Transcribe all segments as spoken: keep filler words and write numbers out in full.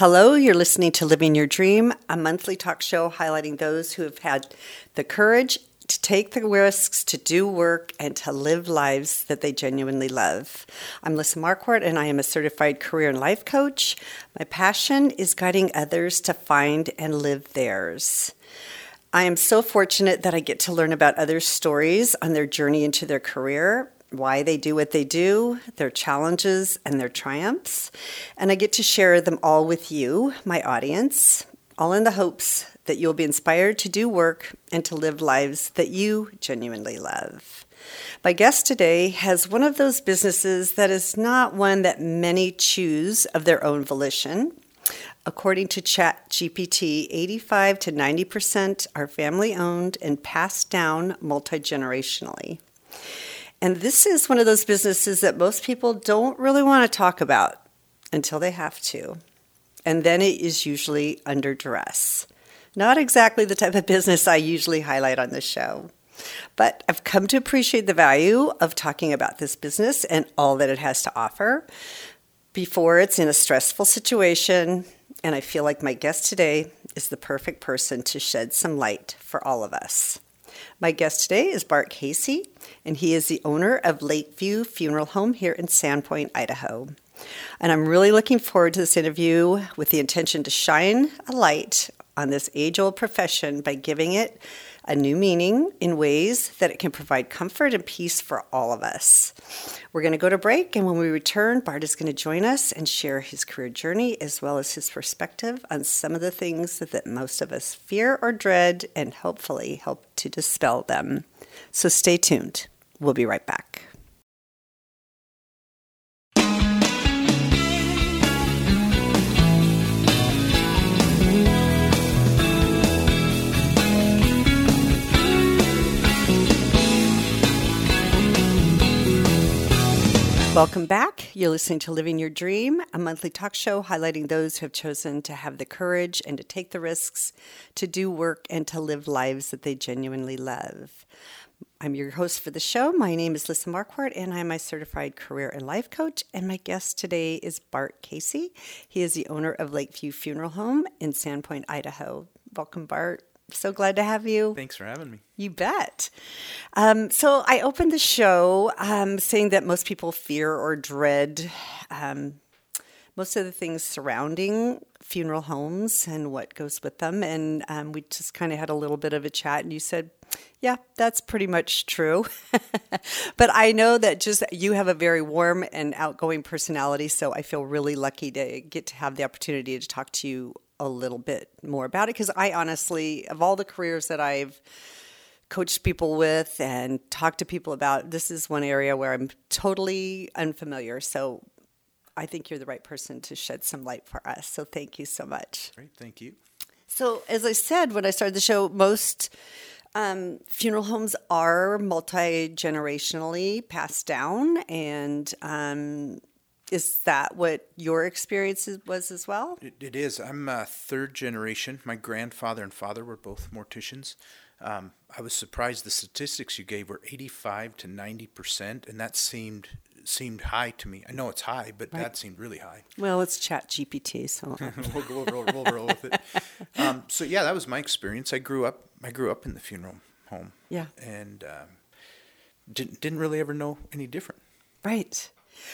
Hello, you're listening to Living Your Dream, a monthly talk show highlighting those who have had the courage to take the risks, to do work, and to live lives that they genuinely love. I'm Lisa Marquardt, and I am a certified career and life coach. My passion is guiding others to find and live theirs. I am so fortunate that I get to learn about others' stories on their journey into their career, why they do what they do, their challenges, and their triumphs. And I get to share them all with you, my audience, all in the hopes that you'll be inspired to do work and to live lives that you genuinely love. My guest today has one of those businesses that is not one that many choose of their own volition. According to ChatGPT, eighty-five to ninety percent are family-owned and passed down multi-generationally. And this is one of those businesses that most people don't really want to talk about until they have to. And then it is usually under duress. Not exactly the type of business I usually highlight on this show. But I've come to appreciate the value of talking about this business and all that it has to offer before it's in a stressful situation. And I feel like my guest today is the perfect person to shed some light for all of us. My guest today is Bart Casey, and he is the owner of Lakeview Funeral Home here in Sandpoint, Idaho. And I'm really looking forward to this interview with the intention to shine a light on this age-old profession by giving it a new meaning in ways that it can provide comfort and peace for all of us. We're going to go to break, and when we return, Bart is going to join us and share his career journey as well as his perspective on some of the things that, that most of us fear or dread and hopefully help to dispel them. So stay tuned. We'll be right back. Welcome back. You're listening to Living Your Dream, a monthly talk show highlighting those who have chosen to have the courage and to take the risks, to do work, and to live lives that they genuinely love. I'm your host for the show. My name is Lisa Marquardt, and I'm a certified career and life coach. And my guest today is Bart Casey. He is the owner of Lakeview Funeral Home in Sandpoint, Idaho. Welcome, Bart. So glad to have you. Thanks for having me. You bet. Um, so I opened the show um, saying that most people fear or dread um, most of the things surrounding funeral homes and what goes with them. And um, we just kind of had a little bit of a chat, and you said, yeah, that's pretty much true. But I know that just you have a very warm and outgoing personality, so I feel really lucky to get to have the opportunity to talk to you a little bit more about it, because I honestly, of all the careers that I've coached people with and talked to people about, this is one area where I'm totally unfamiliar. So I think you're the right person to shed some light for us. So thank you so much. Great, thank you. So as I said when I started the show, most um, funeral homes are multi-generationally passed down, and um is that what your experience was as well? It, it is. I'm a third generation. My grandfather and father were both morticians. Um, I was surprised the statistics you gave were eighty-five to ninety percent, and that seemed seemed high to me. I know it's high, but right. That seemed really high. Well, it's ChatGPT, so we'll go we'll, we'll roll with it. Um, so yeah, that was my experience. I grew up. I grew up in the funeral home. Yeah, and um, didn't didn't really ever know any different. Right.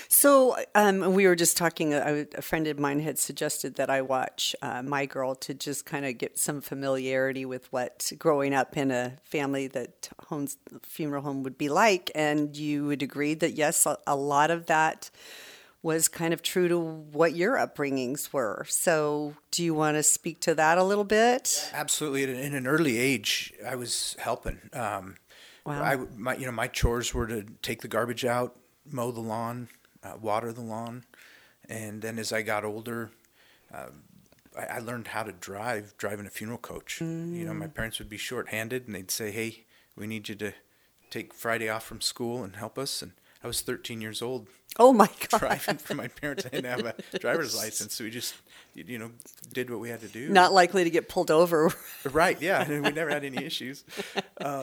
So um, we were just talking, a, a friend of mine had suggested that I watch uh, My Girl to just kind of get some familiarity with what growing up in a family that owns a funeral home would be like. And you would agree that, yes, a, a lot of that was kind of true to what your upbringings were. So do you want to speak to that a little bit? Absolutely. In an early age, I was helping. Um, wow. I, my, you know, my chores were to take the garbage out, mow the lawn, uh, water the lawn, and then as I got older, uh, I, I learned how to drive, driving a funeral coach. Mm. You know, my parents would be short-handed, and they'd say, hey, we need you to take Friday off from school and help us, and I was thirteen years old. Oh, my God. Driving for my parents. I didn't have a driver's license, so we just, you know, did what we had to do. Not likely to get pulled over. Right, yeah. We never had any issues. Um,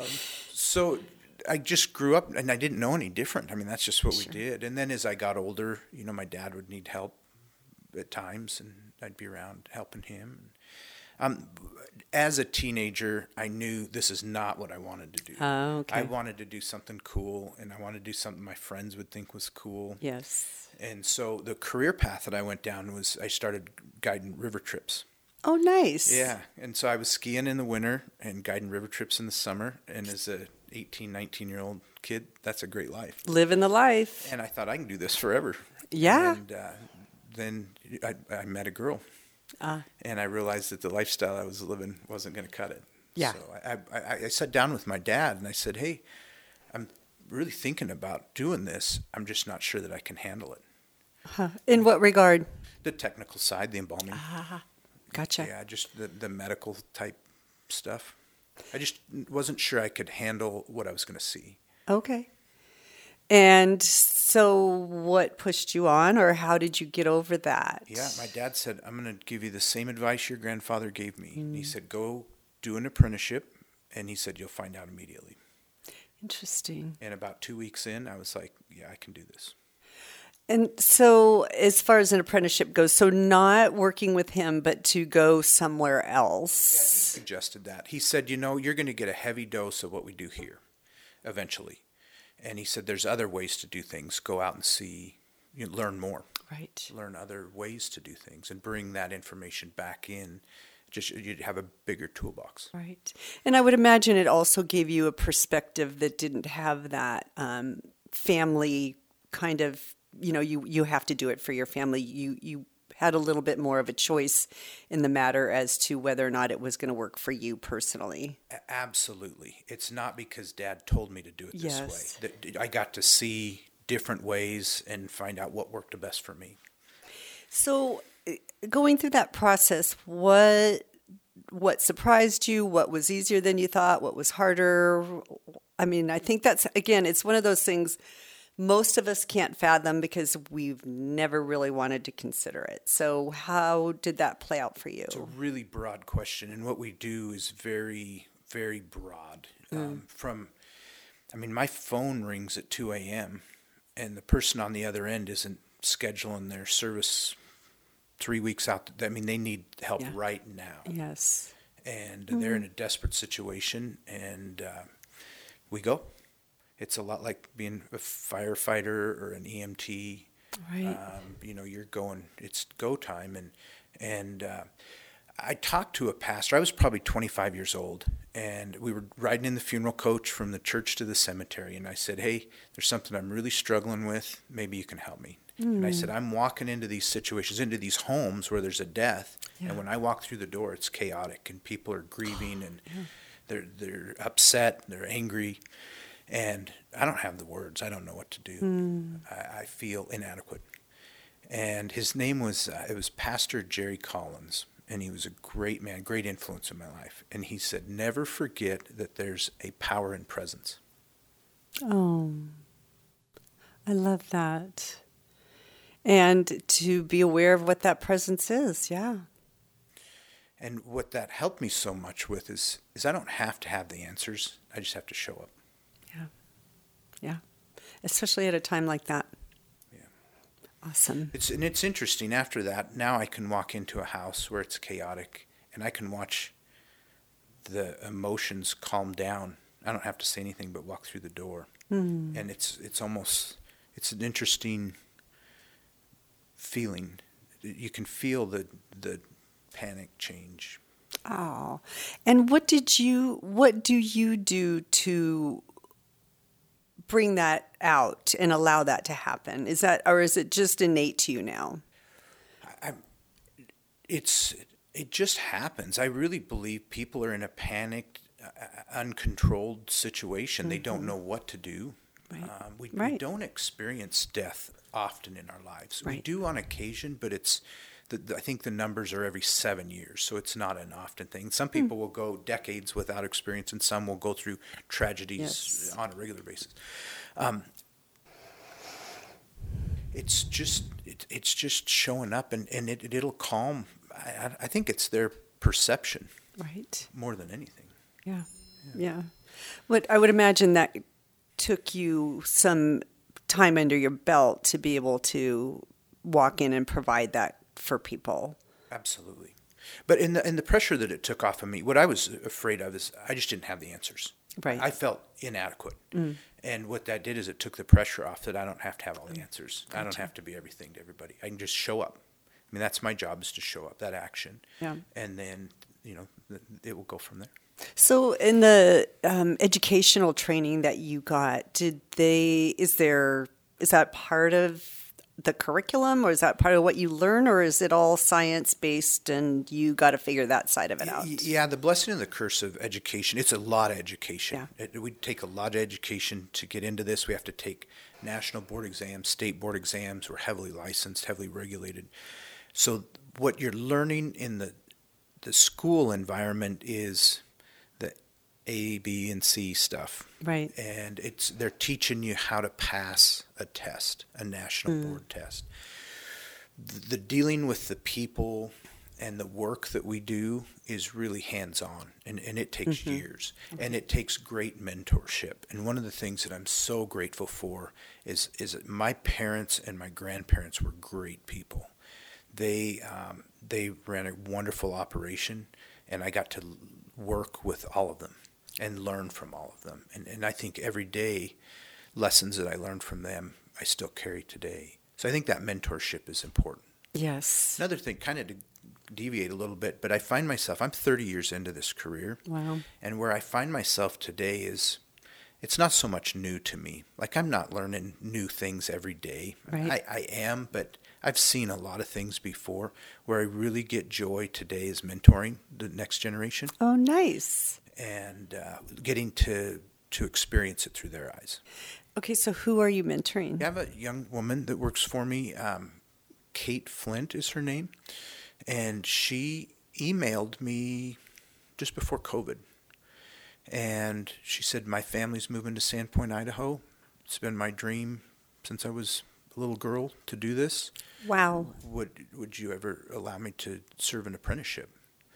so I just grew up, and I didn't know any different. I mean, that's just what sure. we did. And then as I got older, you know, my dad would need help at times, and I'd be around helping him. Um, as a teenager, I knew this is not what I wanted to do. Oh, okay. I wanted to do something cool, and I wanted to do something my friends would think was cool. Yes. And so the career path that I went down was I started guiding river trips. Oh, nice. Yeah. And so I was skiing in the winter and guiding river trips in the summer. And as a eighteen, nineteen-year-old kid, that's a great life. Living the life. And I thought, I can do this forever. Yeah. And uh, then I, I met a girl. Uh, and I realized that the lifestyle I was living wasn't going to cut it. Yeah. So I, I, I sat down with my dad and I said, hey, I'm really thinking about doing this. I'm just not sure that I can handle it. huh. In what regard? The technical side, the embalming. Ah, gotcha. Yeah, just the, the medical type stuff. I just wasn't sure I could handle what I was going to see. Okay. And so what pushed you on, or how did you get over that? Yeah, my dad said, I'm going to give you the same advice your grandfather gave me. Mm. And he said, go do an apprenticeship. And he said, you'll find out immediately. Interesting. And about two weeks in, I was like, yeah, I can do this. And so as far as an apprenticeship goes, so not working with him, but to go somewhere else. Yeah, he suggested that. He said, you know, you're going to get a heavy dose of what we do here eventually. And he said, there's other ways to do things. Go out and see, you know, learn more. Right. Learn other ways to do things and bring that information back in. Just you'd have a bigger toolbox. Right. And I would imagine it also gave you a perspective that didn't have that um, family kind of, you know, you, you have to do it for your family. You, you had a little bit more of a choice in the matter as to whether or not it was going to work for you personally. Absolutely. It's not because Dad told me to do it this Yes. way. That I got to see different ways and find out what worked the best for me. So going through that process, what what surprised you? What was easier than you thought? What was harder? I mean, I think that's, again, it's one of those things most of us can't fathom because we've never really wanted to consider it. So how did that play out for you? It's a really broad question, and what we do is very, very broad. Mm. Um, from, I mean, my phone rings at two a.m., and the person on the other end isn't scheduling their service three weeks out. I mean, they need help yeah. right now. Yes. And mm-hmm. they're in a desperate situation, and uh, we go. It's a lot like being a firefighter or an E M T. Right. Um, you know, you're going, it's go time. And, and uh, I talked to a pastor. I was probably twenty-five years old, and we were riding in the funeral coach from the church to the cemetery. And I said, hey, there's something I'm really struggling with. Maybe you can help me. Mm. And I said, I'm walking into these situations, into these homes where there's a death. Yeah. And when I walk through the door, it's chaotic, and people are grieving, and yeah. they're they're upset, they're angry. And I don't have the words. I don't know what to do. Mm. I, I feel inadequate. And his name was, uh, it was Pastor Jerry Collins. And he was a great man, great influence in my life. And he said, never forget that there's a power in presence. Oh, I love that. And to be aware of what that presence is, yeah. And what that helped me so much with is, is I don't have to have the answers. I just have to show up. Yeah. Yeah. Especially at a time like that. Yeah. Awesome. It's and it's interesting. After that, now I can walk into a house where it's chaotic, and I can watch the emotions calm down. I don't have to say anything but walk through the door. Mm. And it's it's almost, it's an interesting feeling. You can feel the the panic change. Oh. And what did you, what do you do to bring that out and allow that to happen? Is that, or is it just innate to you now? I, it's, it just happens. I really believe people are in a panicked, uh, uncontrolled situation. Mm-hmm. They don't know what to do. Right. Um, we, right. we don't experience death often in our lives. Right. We do on occasion, but it's, the, the, I think the numbers are every seven years, so it's not an often thing. Some people mm. will go decades without experience, and some will go through tragedies yes. on a regular basis. Um, it's just it, it's just showing up, and, and it, it'll calm. I, I think it's their perception, right, more than anything. Yeah, yeah. yeah. What I would imagine that took you some time under your belt to be able to walk in and provide that for people. Absolutely. But in the in the pressure that it took off of me, what I was afraid of is I just didn't have the answers. Right. I felt inadequate. Mm. And what that did is it took the pressure off that I don't have to have all the answers. Gotcha. I don't have to be everything to everybody. I can just show up. I mean, that's my job, is to show up, that action. Yeah. And then, you know, it will go from there. So in the um, educational training that you got, did they, is there, is that part of the curriculum, or is that part of what you learn, or is it all science-based and you got to figure that side of it out? Yeah, the blessing and the curse of education, it's a lot of education. Yeah. It, we take a lot of education to get into this. We have to take national board exams, state board exams. We're heavily licensed, heavily regulated. So what you're learning in the the school environment is the A, B, and C stuff. Right. And it's they're teaching you how to pass a test, a national mm. board test. The, the dealing with the people and the work that we do is really hands-on, and, and it takes mm-hmm. years. Mm-hmm. And it takes great mentorship. And one of the things that I'm so grateful for is, is that my parents and my grandparents were great people. They um, they ran a wonderful operation, and I got to work with all of them and learn from all of them. And and I think every day, lessons that I learned from them, I still carry today. So I think that mentorship is important. Yes. Another thing, kind of to deviate a little bit, but I find myself, I'm thirty years into this career. Wow. And where I find myself today is, it's not so much new to me. Like, I'm not learning new things every day. Right. I, I am, but I've seen a lot of things before. Where I really get joy today is mentoring the next generation. Oh, nice. And uh, getting to to experience it through their eyes. Okay, so who are you mentoring? I have a young woman that works for me. Um, Kate Flint is her name. And she emailed me just before COVID. And she said, my family's moving to Sandpoint, Idaho. It's been my dream since I was a little girl to do this. Wow. Would would you ever allow me to serve an apprenticeship?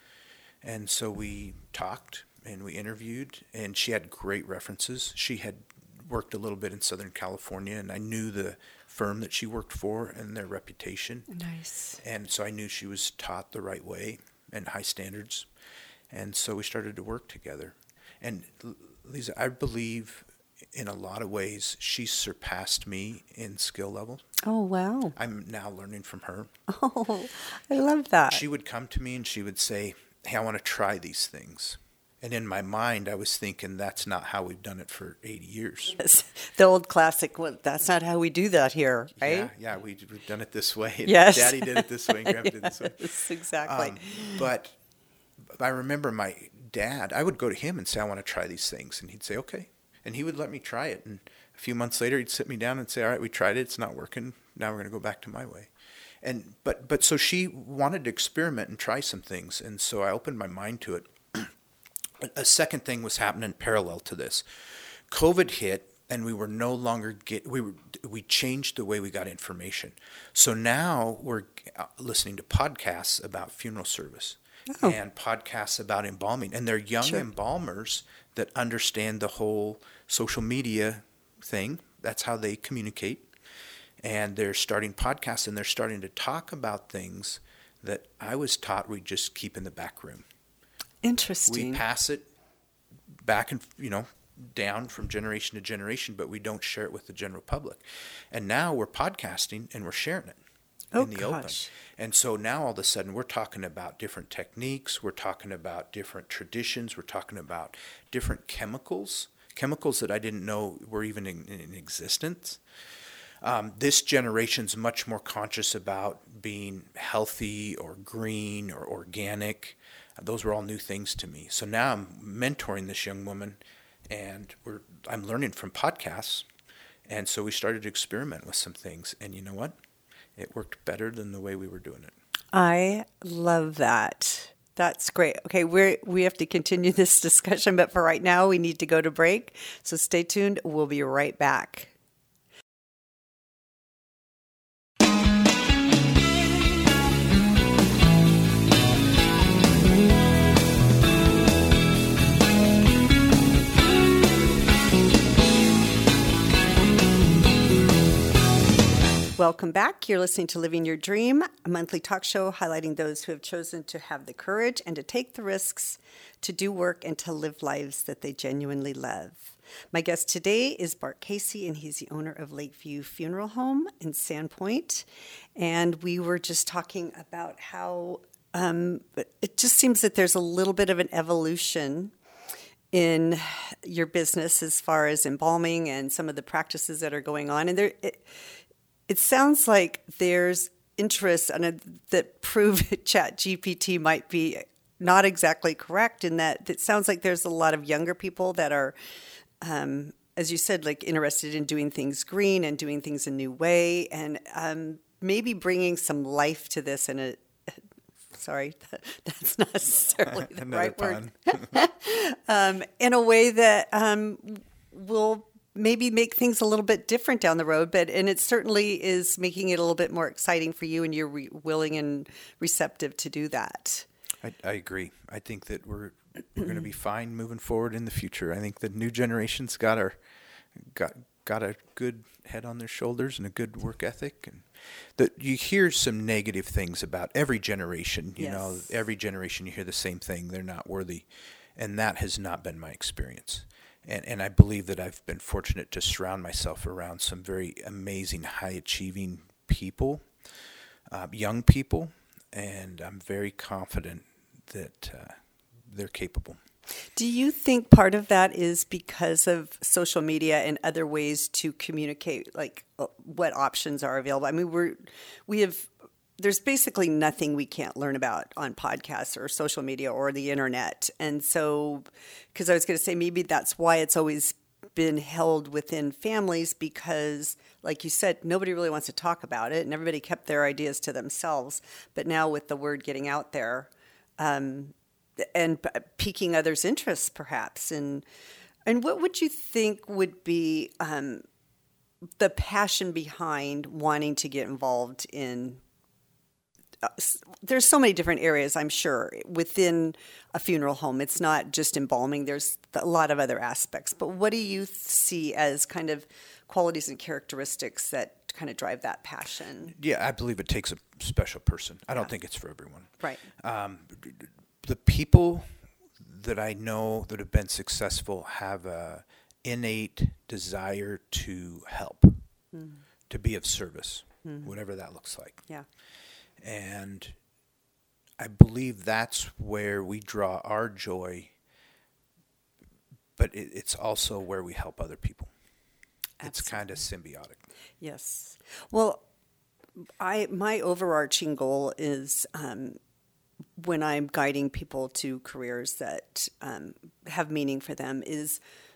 And so we talked and we interviewed, and she had great references. She had worked a little bit in Southern California, and I knew the firm that she worked for and their reputation. Nice. And so I knew she was taught the right way and high standards. And so we started to work together. And Lisa, I believe in a lot of ways she surpassed me in skill level. Oh, wow. I'm now learning from her. Oh, I love that. She would come to me and she would say, hey, I want to try these things. And in my mind, I was thinking that's not how we've done it for eighty years. Yes. The old classic, well, that's not how we do that here, right? Yeah, yeah, we, we've done it this way. Yes. Daddy did it this way, and Grandpa yes, did it this way. Yes, exactly. Um, but I remember my dad, I would go to him and say, I want to try these things. And he'd say, okay. And he would let me try it. And a few months later, he'd sit me down and say, all right, we tried it. It's not working. Now we're going to go back to my way. And but but so she wanted to experiment and try some things. And so I opened my mind to it. A second thing was happening parallel to this. COVID hit, and we were no longer get we were we changed the way we got information. So now we're listening to podcasts about funeral service oh. and podcasts about embalming, and they're young sure. embalmers that understand the whole social media thing. That's how they communicate, and they're starting podcasts, and they're starting to talk about things that I was taught we just keep in the back room. Interesting. We pass it back and, you know, down from generation to generation, but we don't share it with the general public. And now we're podcasting and we're sharing it oh, in the gosh. open. And so now all of a sudden we're talking about different techniques. We're talking about different traditions. We're talking about different chemicals, chemicals that I didn't know were even in, in existence. Um, this generation's much more conscious about being healthy or green or organic. Those were all new things to me. So now I'm mentoring this young woman, and we're I'm learning from podcasts. And so we started to experiment with some things. And you know what? It worked better than the way we were doing it. I love that. That's great. Okay, we we have to continue this discussion, but for right now, we need to go to break. So stay tuned. We'll be right back. Welcome back. You're listening to Living Your Dream, a monthly talk show highlighting those who have chosen to have the courage and to take the risks to do work and to live lives that they genuinely love. My guest today is Bart Casey, and he's the owner of Lakeview Funeral Home in Sandpoint. And we were just talking about how um, it just seems that there's a little bit of an evolution in your business as far as embalming and some of the practices that are going on. And there, it, it sounds like there's interest on a, that prove Chat G P T might be not exactly correct in that it sounds like there's a lot of younger people that are, um, as you said, like interested in doing things green and doing things a new way, and um, maybe bringing some life to this in a Sorry, that's not necessarily the right word. um, in a way that um, will maybe make things a little bit different down the road, but and it certainly is making it a little bit more exciting for you, and you're re- willing and receptive to do that. I, I agree. I think that we're we're going to be fine moving forward in the future. I think the new generation's got our got got a good head on their shoulders and a good work ethic, and that you hear some negative things about every generation. You yes. know, every generation you hear the same thing: they're not worthy, and that has not been my experience. And and I believe that I've been fortunate to surround myself around some very amazing, high-achieving people, uh, young people, and I'm very confident that uh, they're capable. Do you think part of that is because of social media and other ways to communicate, like uh, what options are available? I mean, we're we have there's basically nothing we can't learn about on podcasts or social media or the internet, and so because I was going to say maybe that's why it's always been held within families, because, like you said, nobody really wants to talk about it, and everybody kept their ideas to themselves. But now with the word getting out there, um, and piquing others' interests, perhaps. And and what would you think would be um, the passion behind wanting to get involved in? Uh, there's so many different areas, I'm sure, within a funeral home. It's not just embalming. There's a lot of other aspects. But what do you see as kind of qualities and characteristics that kind of drive that passion? Yeah, I believe it takes a special person. I don't yeah. think it's for everyone. Right. Um, The people that I know that have been successful have a innate desire to help, mm. to be of service, mm. whatever that looks like. Yeah. And I believe that's where we draw our joy, but it, it's also where we help other people. Absolutely. It's kind of symbiotic. Yes. Well, I my overarching goal is um, when I'm guiding people to careers that um, have meaning for them is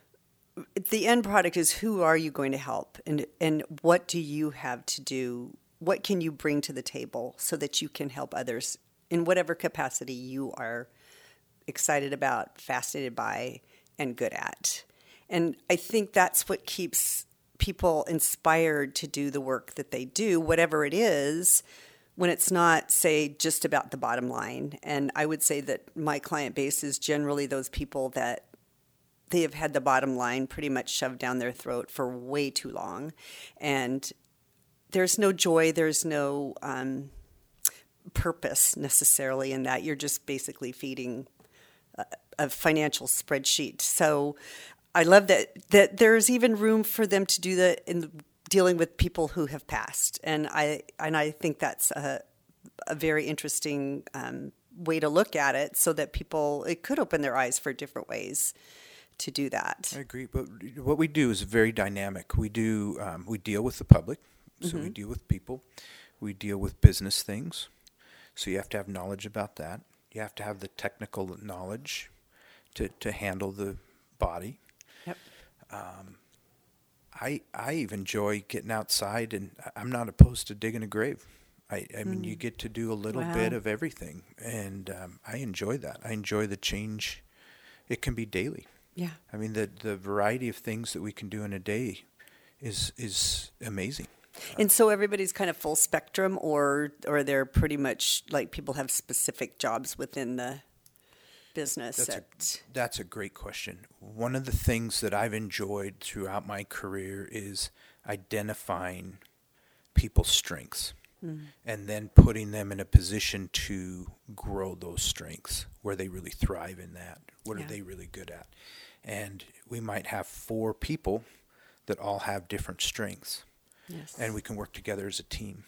the end product is who are you going to help, and and what do you have to do? What can you bring to the table so that you can help others in whatever capacity you are excited about, fascinated by, and good at? And I think that's what keeps people inspired to do the work that they do, whatever it is, when it's not, say, just about the bottom line. And I would say that my client base is generally those people that they have had the bottom line pretty much shoved down their throat for way too long. And there's no joy, there's no um, purpose necessarily in that. You're just basically feeding a, a financial spreadsheet. So I love that that there's even room for them to do that in the, dealing with people who have passed, and I and I think that's a, a very interesting um, way to look at it, so that people it could open their eyes for different ways to do that. I agree, but what we do is very dynamic. We do um, we deal with the public, so mm-hmm. we deal with people, we deal with business things. So you have to have knowledge about that. You have to have the technical knowledge to to handle the body. Yep. Um, I I even enjoy getting outside, and I'm not opposed to digging a grave. I, I mean, mm. you get to do a little wow. bit of everything, and um, I enjoy that. I enjoy the change. It can be daily. Yeah. I mean, the the variety of things that we can do in a day is is amazing. And so everybody's kind of full spectrum, or or they're pretty much like people have specific jobs within the business. That's, that... a, that's a great question. One of the things that I've enjoyed throughout my career is identifying people's strengths mm. and then putting them in a position to grow those strengths where they really thrive in that. What yeah. are they really good at? And we might have four people that all have different strengths. Yes. And we can work together as a team.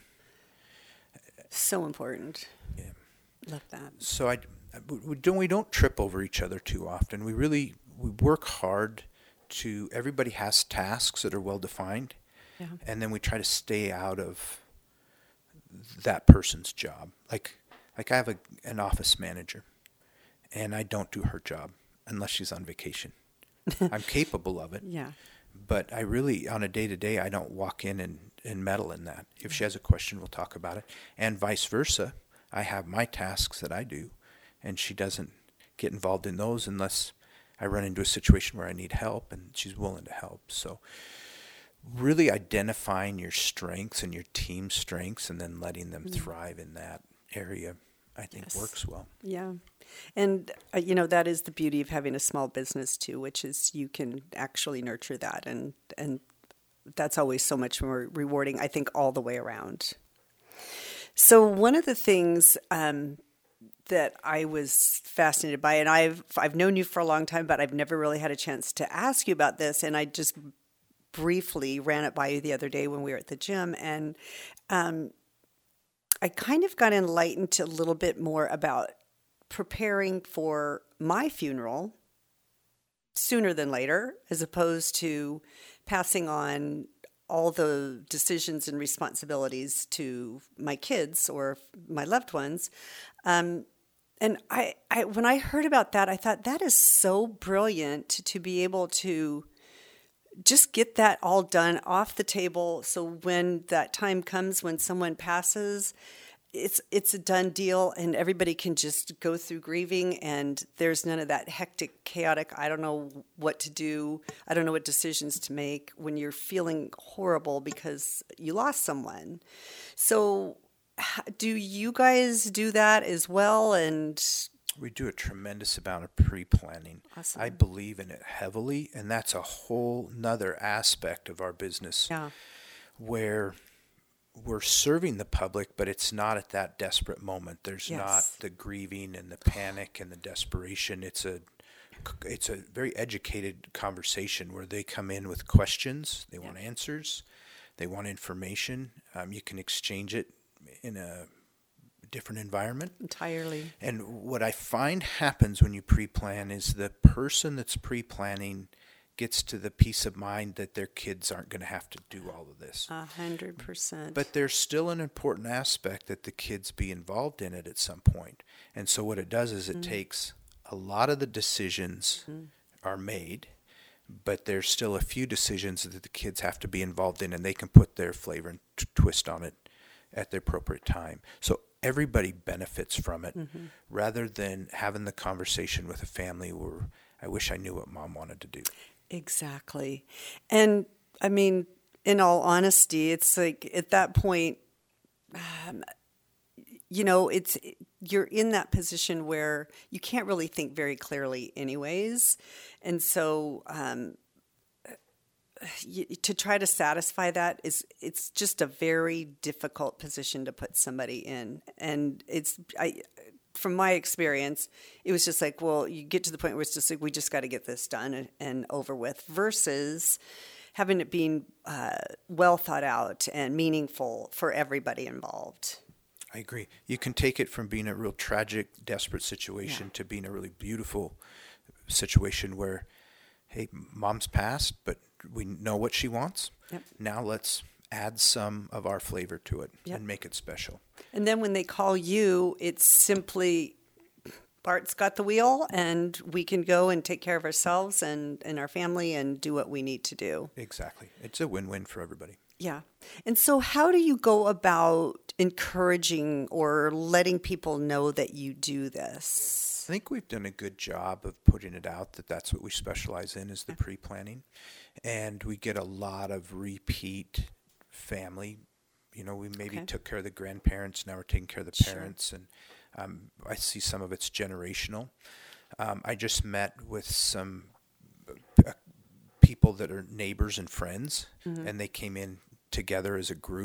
So important. Yeah. Love that. So I, we don't we don't trip over each other too often. We really we work hard to everybody has tasks that are well defined. Yeah. And then we try to stay out of that person's job. Like like I have a an office manager and I don't do her job unless she's on vacation. I'm capable of it. Yeah. But I really, on a day-to-day, I don't walk in and, and meddle in that. If she has a question, we'll talk about it. And vice versa. I have my tasks that I do, and she doesn't get involved in those unless I run into a situation where I need help, and she's willing to help. So really identifying your strengths and your team's strengths and then letting them mm-hmm. thrive in that area, I think yes. works well. Yeah. And, uh, you know, that is the beauty of having a small business, too, which is you can actually nurture that. And, and that's always so much more rewarding, I think, all the way around. So one of the things um, that I was fascinated by, and I've I've known you for a long time, but I've never really had a chance to ask you about this. And I just briefly ran it by you the other day when we were at the gym. And um, I kind of got enlightened a little bit more about preparing for my funeral sooner than later, as opposed to passing on all the decisions and responsibilities to my kids or my loved ones. Um, and I, I, when I heard about that, I thought that is so brilliant to, to be able to just get that all done off the table. So when that time comes when someone passes, it's it's a done deal, and everybody can just go through grieving, and there's none of that hectic, chaotic, I don't know what to do, I don't know what decisions to make when you're feeling horrible because you lost someone. So do you guys do that as well? And we do a tremendous amount of pre-planning. Awesome. I believe in it heavily, and that's a whole nother aspect of our business yeah. where we're serving the public, but it's not at that desperate moment. There's yes. not the grieving and the panic and the desperation. It's a it's a very educated conversation where they come in with questions. They yeah. want answers. They want information. Um, you can exchange it in a different environment. Entirely. And what I find happens when you pre-plan is the person that's pre-planning gets to the peace of mind that their kids aren't going to have to do all of this. A hundred percent. But there's still an important aspect that the kids be involved in it at some point. And so what it does is it mm. takes a lot of the decisions mm. are made, but there's still a few decisions that the kids have to be involved in, and they can put their flavor and t- twist on it at the appropriate time. So everybody benefits from it mm-hmm. rather than having the conversation with a family where I wish I knew what mom wanted to do. Exactly. And I mean, in all honesty, it's like at that point, um, you know, it's you're in that position where you can't really think very clearly anyways. And so um, you, to try to satisfy that is it's just a very difficult position to put somebody in. And it's I. From my experience, it was just like, well, you get to the point where it's just like, we just got to get this done and, and over with, versus having it being uh, well thought out and meaningful for everybody involved. I agree. You can take it from being a real tragic, desperate situation yeah. to being a really beautiful situation where, hey, mom's passed, but we know what she wants. Yep. Now let's add some of our flavor to it yep. and make it special. And then when they call you, it's simply Bart's got the wheel and we can go and take care of ourselves and, and our family and do what we need to do. Exactly. It's a win-win for everybody. Yeah. And so how do you go about encouraging or letting people know that you do this? I think we've done a good job of putting it out that that's what we specialize in is the okay. pre-planning. And we get a lot of repeat family. You know, we maybe okay. took care of the grandparents. Now we're taking care of the sure. parents. And um, I see some of it's generational. Um, I just met with some uh, people that are neighbors and friends, mm-hmm. and they came in together as a group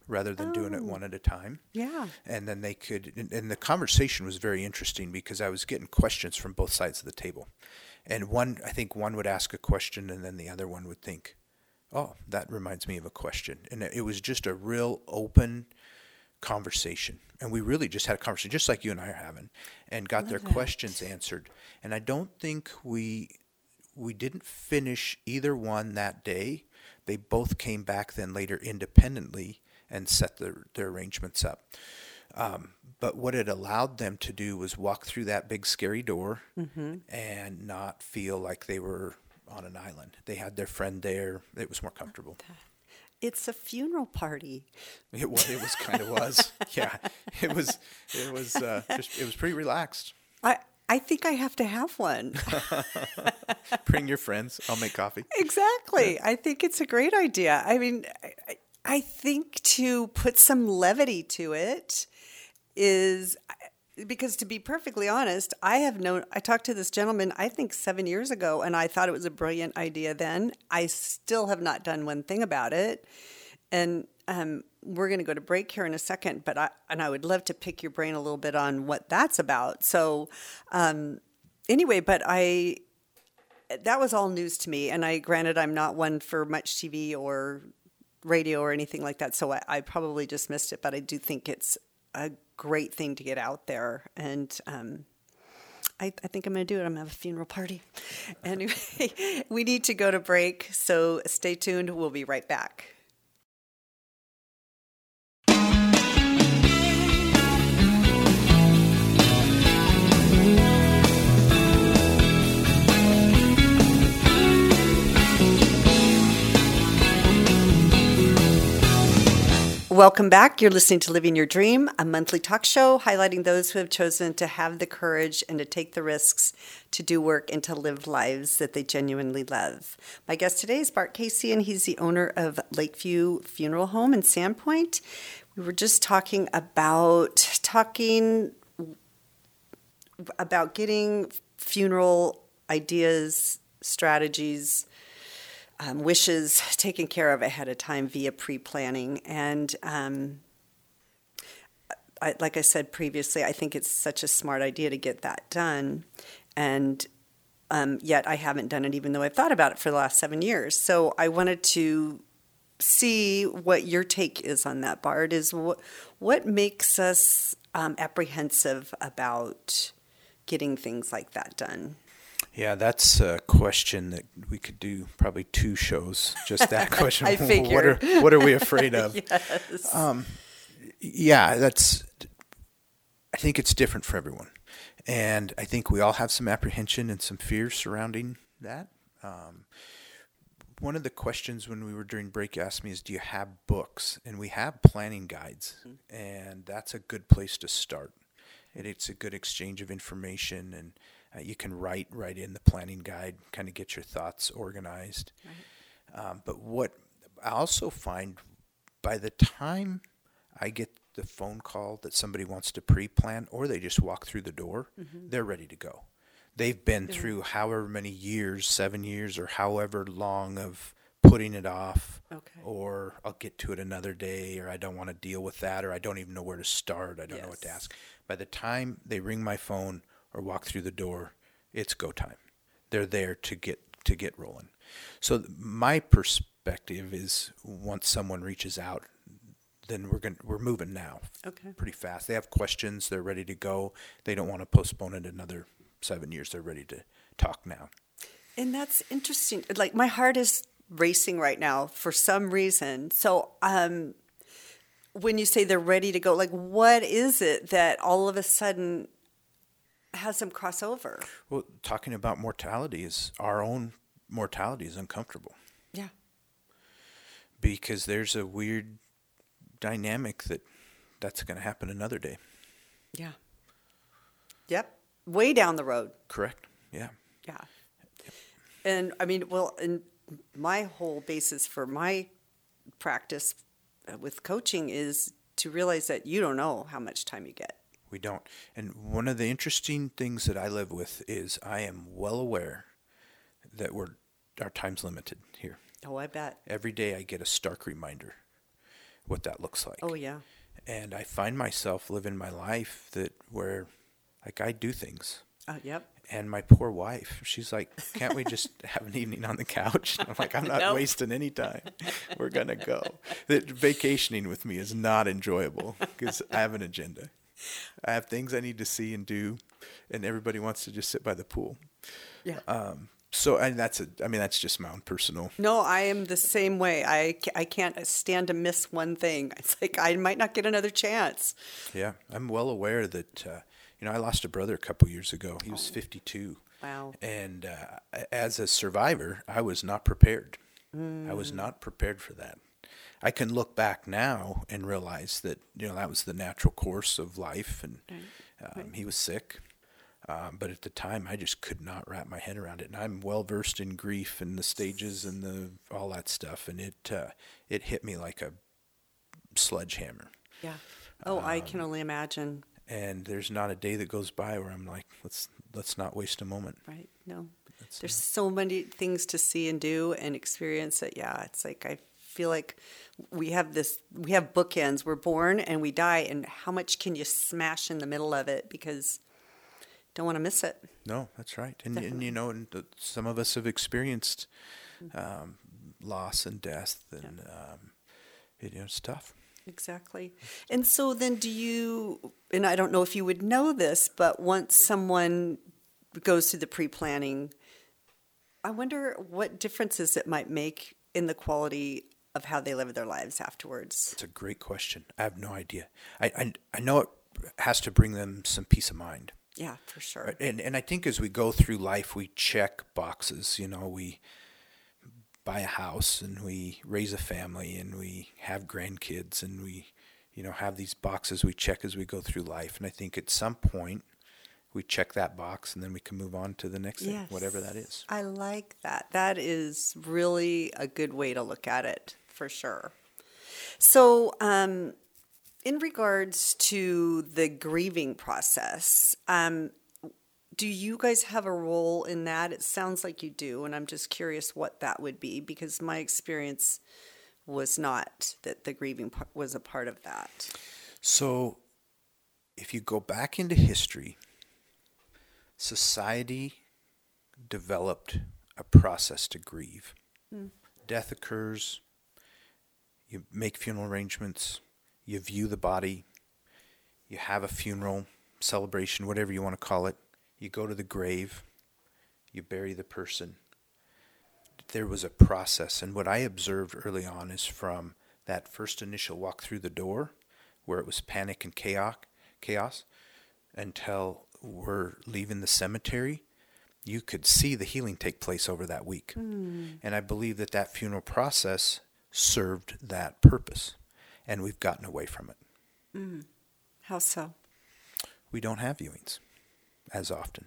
rather than oh. doing it one at a time. Yeah. And then they could, and, and the conversation was very interesting because I was getting questions from both sides of the table. And one, I think one would ask a question and then the other one would think, oh, that reminds me of a question. And it was just a real open conversation. And we really just had a conversation, just like you and I are having, and got their that. questions answered. And I don't think we we didn't finish either one that day. They both came back then later independently and set their, their arrangements up. Um, but what it allowed them to do was walk through that big scary door mm-hmm. and not feel like they were on an island. They had their friend there. It was more comfortable. It's a funeral party. It was. It was kind of was. Yeah. It was. It was. Uh, just. It was pretty relaxed. I. I think I have to have one. Bring your friends. I'll make coffee. Exactly. Yeah. I think it's a great idea. I mean, I, I think to put some levity to it is because, to be perfectly honest, I have known, I talked to this gentleman, I think seven years ago, and I thought it was a brilliant idea then. I still have not done one thing about it. And um, we're going to go to break here in a second, but I, and I would love to pick your brain a little bit on what that's about. So um, anyway, but I, that was all news to me. And I, granted, I'm not one for much T V or radio or anything like that. So I, I probably just missed it, but I do think it's a great thing to get out there. And um, I, I think I'm going to do it. I'm going to have a funeral party. Anyway, we need to go to break. So stay tuned. We'll be right back. Welcome back. You're listening to Living Your Dream, a monthly talk show highlighting those who have chosen to have the courage and to take the risks to do work and to live lives that they genuinely love. My guest today is Bart Casey, and he's the owner of Lakeview Funeral Home in Sandpoint. We were just talking about talking about getting funeral ideas, strategies, Um, wishes taken care of ahead of time via pre-planning. And um, I, like I said previously, I think it's such a smart idea to get that done. And um, yet I haven't done it, even though I've thought about it for the last seven years. So I wanted to see what your take is on that, Bart, is what, what makes us um, apprehensive about getting things like that done? Yeah, that's a question that we could do probably two shows. Just that question. I figured. What are what are we afraid of? Yes. Um, yeah, that's. I think it's different for everyone, and I think we all have some apprehension and some fears surrounding that. Um, one of the questions when we were during break asked me is, "Do you have books?" And we have planning guides, mm-hmm. and that's a good place to start. And it's a good exchange of information and. Uh, you can write right in the planning guide, kind of get your thoughts organized. Right. Um, but what I also find, by the time I get the phone call that somebody wants to pre-plan or they just walk through the door, mm-hmm. they're ready to go. They've been yeah. through however many years, seven years or however long of putting it off, okay. or I'll get to it another day, or I don't want to deal with that, or I don't even know where to start. I don't yes. know what to ask. By the time they ring my phone or walk through the door, it's go time. They're there to get to get rolling. So my perspective is, once someone reaches out, then we're going we're moving now. Okay. Pretty fast. They have questions. They're ready to go. They don't want to postpone it another seven years. They're ready to talk now. And that's interesting. Like, my heart is racing right now for some reason. So um, when you say they're ready to go, like, what is it that all of a sudden has them cross over? Well, talking about mortality is our own mortality is uncomfortable. Yeah. Because there's a weird dynamic that that's going to happen another day. Yeah. Yep. Way down the road. Correct. Yeah. Yeah. Yep. And I mean, well, and my whole basis for my practice with coaching is to realize that you don't know how much time you get. We don't. And one of the interesting things that I live with is I am well aware that we're our time's limited here. Oh, I bet. Every day I get a stark reminder. what that looks like. Oh, yeah. And I find myself living my life that where, like, I do things. Uh, yep. And my poor wife, she's like, can't we just have an evening on the couch? And I'm like, I'm not Nope. wasting any time. We're going to go. That vacationing with me is not enjoyable because I have an agenda. I have things I need to see and do, and everybody wants to just sit by the pool. Yeah. Um, so, and that's a, I mean, that's just my own personal. No, I am the same way. I, I can't stand to miss one thing. It's like I might not get another chance. Yeah. I'm well aware that, uh, you know, I lost a brother a couple years ago. He was fifty-two. Wow. And uh, as a survivor, I was not prepared. Mm. I was not prepared for that. I can look back now and realize that, you know, that was the natural course of life. And right. Um, right. He was sick. Um, but at the time, I just could not wrap my head around it. And I'm well versed in grief and the stages and the all that stuff. And it uh, it hit me like a sledgehammer. Yeah. Oh, um, I can only imagine. And there's not a day that goes by where I'm like, let's let's not waste a moment. Right. No. That's there's not. so many things to see and do and experience that. Yeah. It's like I feel like we have this. We have bookends. We're born and we die. And how much can you smash in the middle of it? Because don't want to miss it. No, that's right. And, and you know, and some of us have experienced um, loss and death, and yeah. um, it, you know, it's tough. Exactly. And so then do you, and I don't know if you would know this, but once someone goes through the pre-planning, I wonder what differences it might make in the quality of how they live their lives afterwards. It's a great question. I have no idea. I, I, I know it has to bring them some peace of mind. Yeah, for sure. And and I think as we go through life, we check boxes. You know, we buy a house and we raise a family and we have grandkids and we, you know, have these boxes we check as we go through life. And I think at some point we check that box and then we can move on to the next thing, yes. whatever that is. I like that. That is really a good way to look at it, for sure. So, um, in regards to the grieving process, um, do you guys have a role in that? It sounds like you do, and I'm just curious what that would be, because my experience was not that the grieving part was a part of that. So if you go back into history, society developed a process to grieve. Mm. Death occurs, you make funeral arrangements, you view the body, you have a funeral, celebration, whatever you want to call it. You go to the grave, you bury the person. There was a process, and what I observed early on is from that first initial walk through the door, where it was panic and chaos, chaos, until we're leaving the cemetery, you could see the healing take place over that week. Mm. And I believe that that funeral process served that purpose. And we've gotten away from it. Mm. How so? We don't have viewings as often.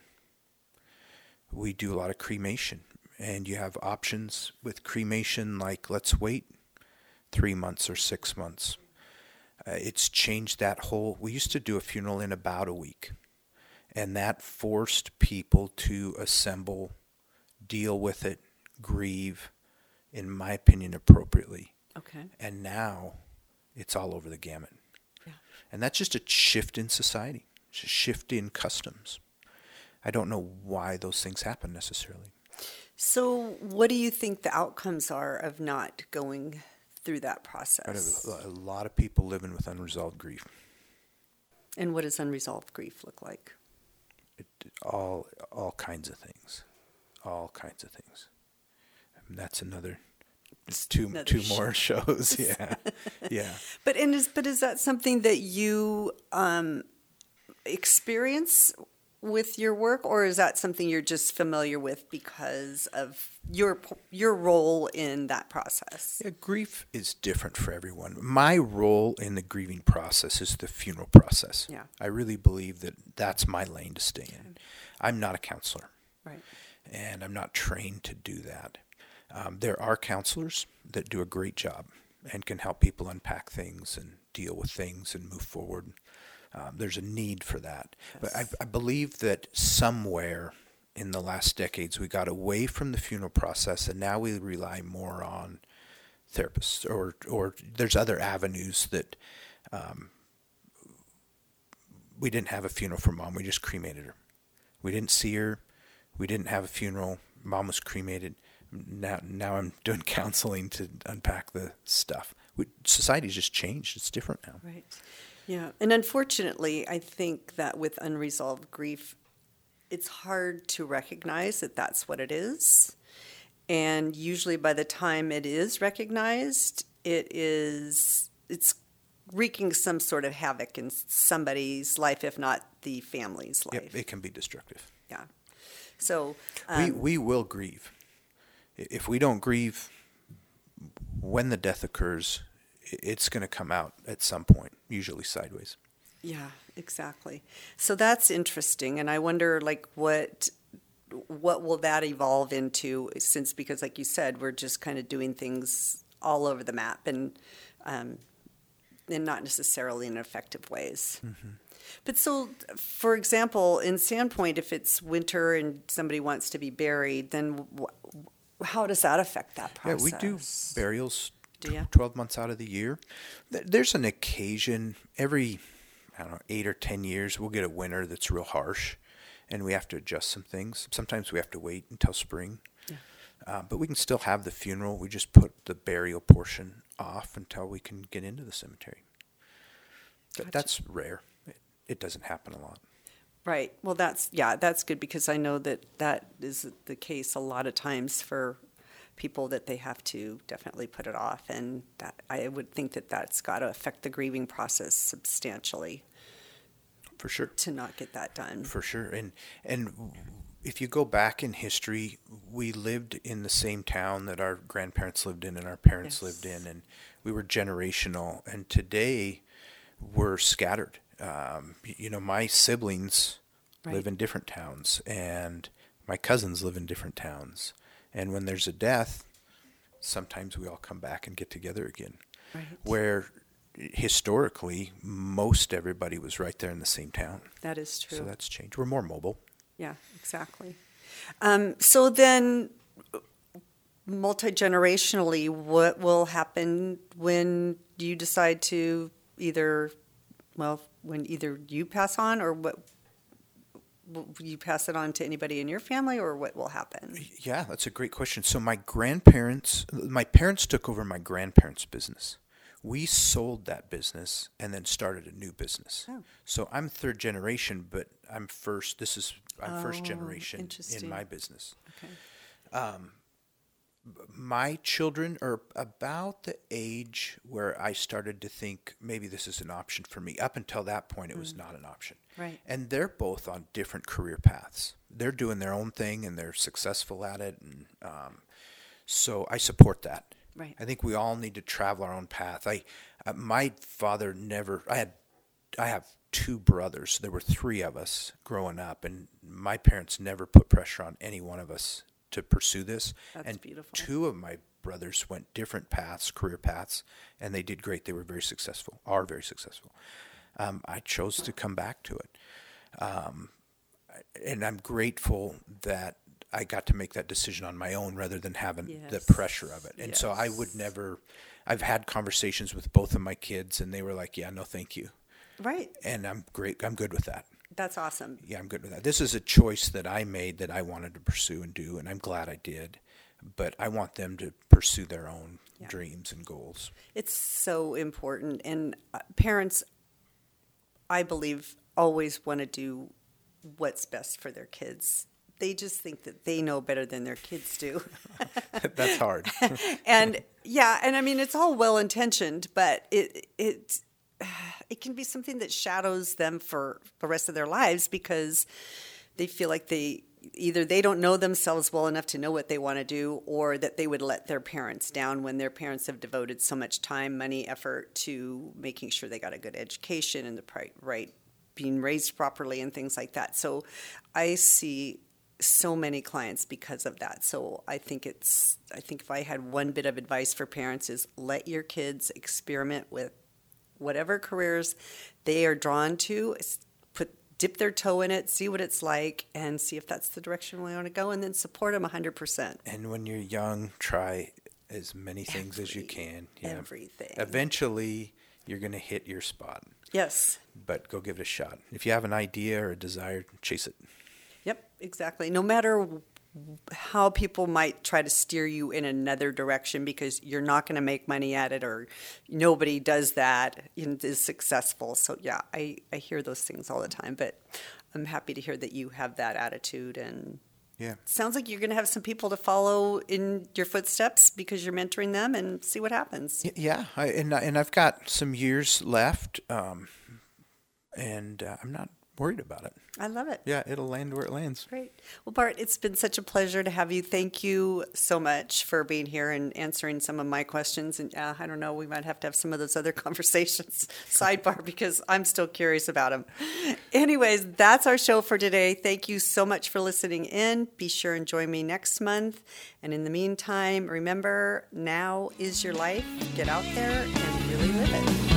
We do a lot of cremation. And you have options with cremation like, let's wait three months or six months. Uh, it's changed that whole... We used to do a funeral in about a week. And that forced people to assemble, deal with it, grieve, in my opinion, appropriately. Okay. And now... it's all over the gamut. Yeah. And that's just a shift in society. It's a shift in customs. I don't know why those things happen necessarily. So what do you think the outcomes are of not going through that process? A lot of people living with unresolved grief. And what does unresolved grief look like? It, all, all kinds of things. All kinds of things. And that's another... Two Another two show. more shows, yeah, yeah. But and is but is that something that you um, experience with your work, or is that something you're just familiar with because of your your role in that process? Yeah, grief is different for everyone. My role in the grieving process is the funeral process. Yeah, I really believe that that's my lane to stay in. I'm not a counselor, right, and I'm not trained to do that. Um, there are counselors that do a great job and can help people unpack things and deal with things and move forward. Um, there's a need for that. Yes. But I, I believe that somewhere in the last decades we got away from the funeral process, and now we rely more on therapists, or or there's other avenues that um, we didn't have a funeral for Mom. We just cremated her. We didn't see her. We didn't have a funeral. Mom was cremated. Now, now I'm doing counseling to unpack the stuff. We, society's just changed. It's different now. Right. Yeah. And unfortunately, I think that with unresolved grief, it's hard to recognize that that's what it is. And usually by the time it is recognized, it is, it's wreaking some sort of havoc in somebody's life, if not the family's life. Yep, it can be destructive. Yeah. So um, we we will grieve. If we don't grieve when the death occurs, it's going to come out at some point, usually sideways. Yeah, exactly. So that's interesting, and I wonder, like, what what will that evolve into? Since, because, like you said, we're just kind of doing things all over the map, and um, and not necessarily in effective ways. Mm-hmm. But so, for example, in Sandpoint, if it's winter and somebody wants to be buried, then wh- how does that affect that process? Yeah, we do burials do you? twelve months out of the year. There's an occasion every, I don't know, eight or ten years, we'll get a winter that's real harsh, and we have to adjust some things. Sometimes we have to wait until spring. Yeah. Uh, but we can still have the funeral. We just put the burial portion off until we can get into the cemetery. But gotcha. That's rare. It, it doesn't happen a lot. Right. Well, that's, yeah, that's good, because I know that that is the case a lot of times for people, that they have to definitely put it off. And that, I would think that that's got to affect the grieving process substantially. For sure. To not get that done. For sure. And and if you go back in history, we lived in the same town that our grandparents lived in and our parents yes. lived in, and we were generational. And today we're scattered. Um, you know, my siblings right. live in different towns, and my cousins live in different towns. And when there's a death, sometimes we all come back and get together again. Right. Where historically, most everybody was right there in the same town. That is true. So that's changed. We're more mobile. Yeah, exactly. Um, so then, multi-generationally, what will happen when you decide to either, well, when either you pass on, or what, will you pass it on to anybody in your family, or what will happen? Yeah, that's a great question. So my grandparents, my parents took over my grandparents' business. We sold that business and then started a new business. Oh. So I'm third generation, but I'm first. This is I'm oh, first generation in my business. Okay. Um, my children are about the age where I started to think maybe this is an option for me. Up until that point, it mm. was not an option. Right. And they're both on different career paths. They're doing their own thing and they're successful at it, and um, so I support that. Right. I think we all need to travel our own path. I, uh, my father never. I had, I have two brothers. There were three of us growing up, and my parents never put pressure on any one of us to pursue this. That's and beautiful. Two of my brothers went different paths, career paths, and they did great. They were very successful. Are very successful. Um, I chose to come back to it, um, and I'm grateful that I got to make that decision on my own rather than having yes. the pressure of it. And yes. so I would never, I've had conversations with both of my kids, and they were like, yeah, no, thank you. Right. And I'm great. I'm good with that. That's awesome. Yeah, I'm good with that. This is a choice that I made that I wanted to pursue and do, and I'm glad I did. But I want them to pursue their own yeah. dreams and goals. It's so important. And uh, parents, I believe, always want to do what's best for their kids. They just think that they know better than their kids do. That's hard. And yeah, and I mean, it's all well-intentioned, but it it it can be something that shadows them for the rest of their lives, because they feel like they either they don't know themselves well enough to know what they want to do, or that they would let their parents down when their parents have devoted so much time, money, effort to making sure they got a good education and the right being raised properly and things like that. So I see so many clients because of that. So I think it's, I think if I had one bit of advice for parents, is let your kids experiment with whatever careers they are drawn to, put, dip their toe in it, see what it's like, and see if that's the direction we want to go, and then support them one hundred percent. And when you're young, try as many things Every, as you can. Yeah. Everything. Eventually, you're going to hit your spot. Yes. But go give it a shot. If you have an idea or a desire, chase it. Yep, exactly. No matter how people might try to steer you in another direction, because you're not going to make money at it, or nobody does that and is successful. So yeah, I, I hear those things all the time, but I'm happy to hear that you have that attitude, and yeah, sounds like you're going to have some people to follow in your footsteps because you're mentoring them, and see what happens. Yeah, I, and and I've got some years left, um, and uh, I'm not worried about it. I love it. Yeah, it'll land where it lands. Great. Well, Bart, it's been such a pleasure to have you. Thank you so much for being here and answering some of my questions. And uh, I don't know, we might have to have some of those other conversations sidebar, because I'm still curious about them. Anyways, that's our show for today. Thank you so much for listening in. Be sure and join me next month. And in the meantime, remember, now is your life. Get out there and really live it.